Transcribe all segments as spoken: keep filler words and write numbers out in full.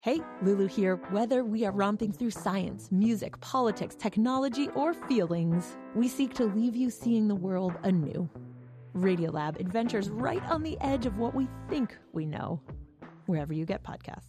Hey, Lulu here. Whether we are romping through science, music, politics, technology, or feelings, we seek to leave you seeing the world anew. Radiolab adventures right on the edge of what we think we know, wherever you get podcasts.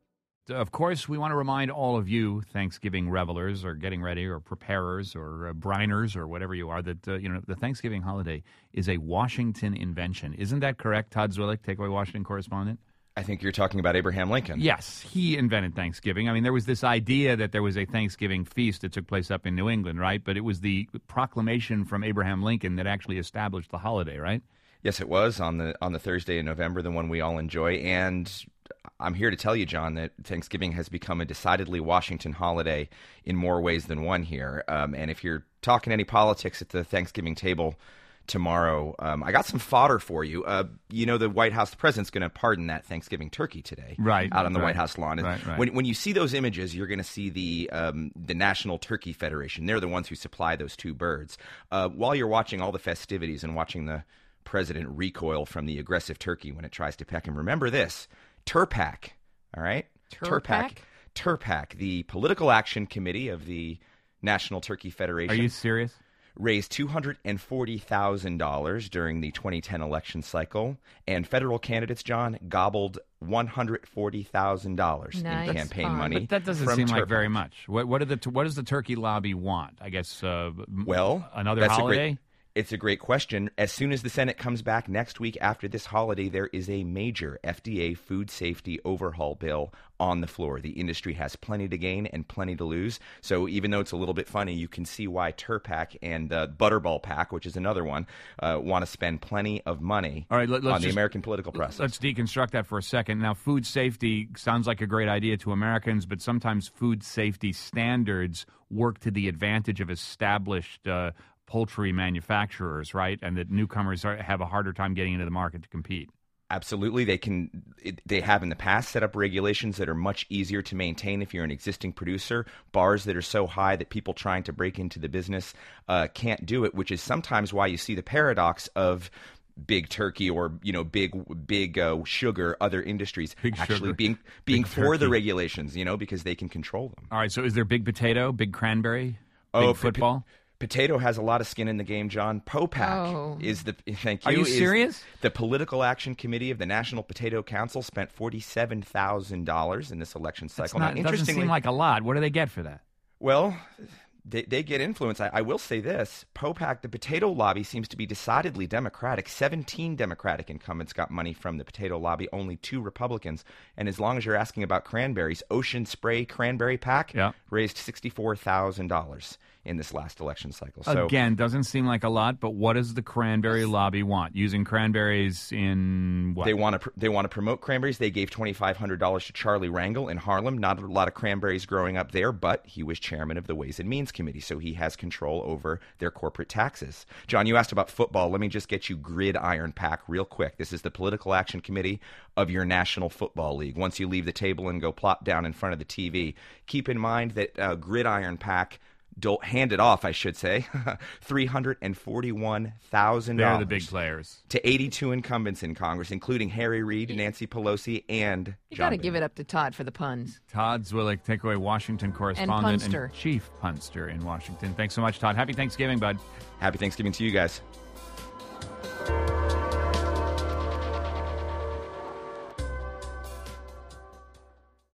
Of course, we want to remind all of you Thanksgiving revelers or getting ready or preparers or uh, briners or whatever you are that, uh, you know, the Thanksgiving holiday is a Washington invention. Isn't that correct, Todd Zwillich, Takeaway Washington correspondent? I think you're talking about Abraham Lincoln. Yes, he invented Thanksgiving. I mean, there was this idea that there was a Thanksgiving feast that took place up in New England, right? But it was the proclamation from Abraham Lincoln that actually established the holiday, right? Yes, it was on the on the Thursday in November, the one we all enjoy. And I'm here to tell you, John, that Thanksgiving has become a decidedly Washington holiday in more ways than one here. Um, and if you're talking any politics at the Thanksgiving table tomorrow, um, I got some fodder for you. Uh, you know, the White House, the president's going to pardon that Thanksgiving turkey today, right, out on the right, White House lawn. Right, right. When when you see those images, you're going to see the um, the National Turkey Federation. They're the ones who supply those two birds. Uh, while you're watching all the festivities and watching the president recoil from the aggressive turkey when it tries to peck him, remember this: TURPAC, all right? TURPAC? TURPAC, the Political Action Committee of the National Turkey Federation. Are you serious? Raised two hundred forty thousand dollars during the twenty ten election cycle, and federal candidates, John, gobbled one hundred forty thousand dollars Nice. in campaign Fun. money. But that doesn't from seem like TURPAC. very much. What, what, do the, what does the turkey lobby want? I guess uh, Well, another that's a holiday? great- It's a great question. As soon as the Senate comes back next week after this holiday, there is a major F D A food safety overhaul bill on the floor. The industry has plenty to gain and plenty to lose. So even though it's a little bit funny, you can see why TURPAC and uh, Butterball PAC, which is another one, uh, want to spend plenty of money All right, let, let's on the just, American political process. Let's deconstruct that for a second. Now, food safety sounds like a great idea to Americans, but sometimes food safety standards work to the advantage of established uh, poultry manufacturers, right? And that newcomers are, have a harder time getting into the market to compete. Absolutely. They can. It, they have in the past set up regulations that are much easier to maintain if you're an existing producer. Bars that are so high that people trying to break into the business uh, can't do it, which is sometimes why you see the paradox of big turkey or, you know, big big uh, sugar, other industries Big actually sugar. being being Big for the turkey. regulations, you know, because they can control them. All right, so is there big potato, big cranberry, Oh, big football? P- Potato has a lot of skin in the game, John. POPAC Oh. is the thank you. Are you is serious? The Political Action Committee of the National Potato Council spent forty-seven thousand dollars in this election That's cycle. not, now, it doesn't seem like a lot. What do they get for that? well, they, they get influence. I, I will say this: POPAC, the potato lobby, seems to be decidedly Democratic. Seventeen Democratic incumbents got money from the potato lobby, only two Republicans. And as long as you're asking about cranberries, Ocean Spray Cranberry Pack Yeah. raised sixty-four thousand dollars in this last election cycle. So Again, doesn't seem like a lot, but what does the cranberry lobby want? Using cranberries in what? They want to pr- they want to promote cranberries. They gave twenty-five hundred dollars to Charlie Rangel in Harlem. Not a lot of cranberries growing up there, but he was chairman of the Ways and Means Committee, so he has control over their corporate taxes. John, you asked about football. Let me just get you Gridiron Pack real quick. This is the Political Action Committee of your National Football League. Once you leave the table and go plop down in front of the T V, keep in mind that uh, Gridiron Pack Dole, handed off, I should say, three hundred forty-one thousand dollars. They're the big players. To eighty-two incumbents in Congress, including Harry Reid, Nancy Pelosi, and You John got to Boehner. give it up to Todd for the puns. Todd Zwillich, Takeaway Washington correspondent and, punster. chief punster in Washington. Thanks so much, Todd. Happy Thanksgiving, bud. Happy Thanksgiving to you guys.